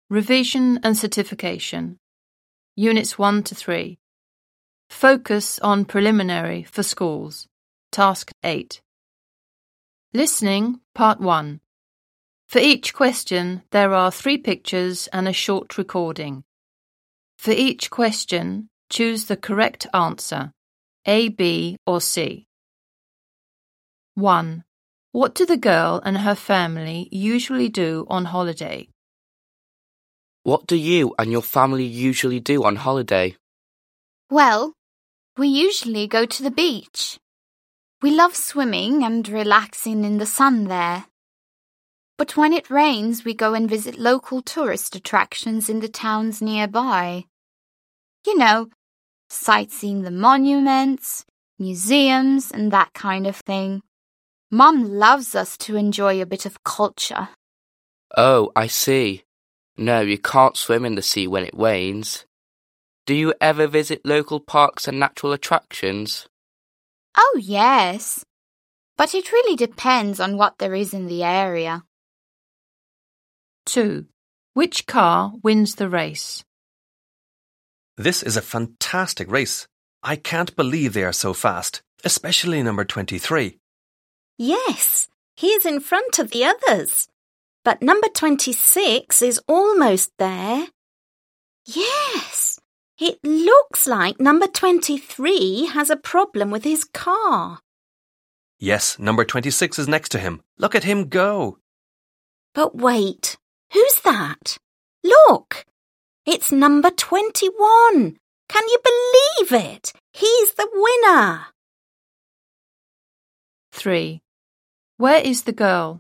Revision and Certification. Units 1 to 3. Focus on preliminary for schools. Task 8. Listening, Part 1. For each question, there are 3 pictures and a short recording. For each question, choose the correct answer, A, B, or C. 1. What do the girl and her family usually do on holiday? What do you and your family usually do on holiday? Well, we usually go to the beach. We love swimming and relaxing in the sun there. But when it rains, we go and visit local tourist attractions in the towns nearby. You know, sightseeing the monuments, museums, and that kind of thing. Mum loves us to enjoy a bit of culture. Oh, I see. No, you can't swim in the sea when it rains. Do you ever visit local parks and natural attractions? Oh, yes. But it really depends on what there is in the area. 2. Which car wins the race? This is a fantastic race. I can't believe they are so fast, especially number 23. Yes, he is in front of the others. But number 26 is almost there. Yes, it looks like number 23 has a problem with his car. Yes, number 26 is next to him. Look at him go. But wait, who's that? Look, it's number 21. Can you believe it? He's the winner. 3. Where is the girl?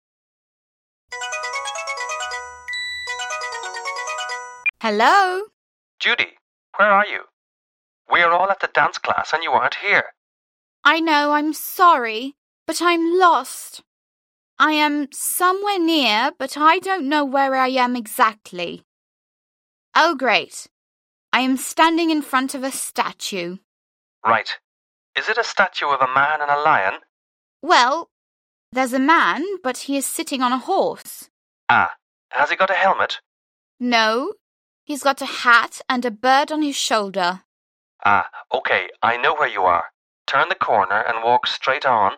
Hello? Judy, where are you? We are all at the dance class and you aren't here. I know, I'm sorry, but I'm lost. I am somewhere near, but I don't know where I am exactly. Oh, great. I am standing in front of a statue. Right. Is it a statue of a man and a lion? Well, there's a man, but he is sitting on a horse. Ah, has he got a helmet? No, he's got a hat and a bird on his shoulder. Ah, okay, I know where you are. Turn the corner and walk straight on.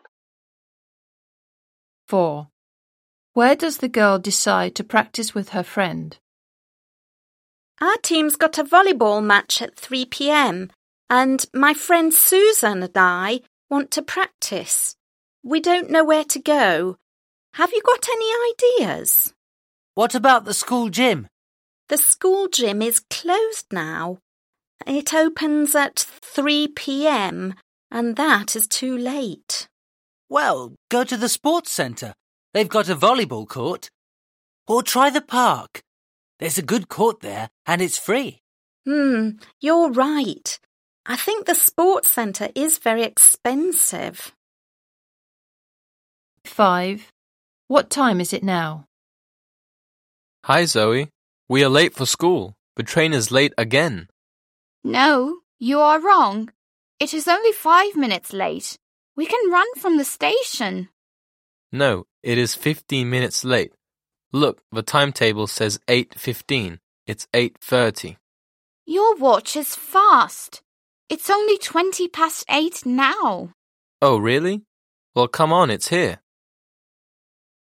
4. Where does the girl decide to practice with her friend? Our team's got a volleyball match at 3 p.m. and my friend Susan and I want to practice. We don't know where to go. Have you got any ideas? What about the school gym? The school gym is closed now. It opens at 3 p.m. and that is too late. Well, go to the sports centre. They've got a volleyball court. Or try the park. There's a good court there and it's free. You're right. I think the sports centre is very expensive. 5. What time is it now? Hi, Zoe. We are late for school. The train is late again. No, you are wrong. It is only 5 minutes late. We can run from the station. No, it is 15 minutes late. Look, the timetable says 8:15. It's 8:30. Your watch is fast. It's only 20 past 8 now. Oh, really? Well, come on, it's here.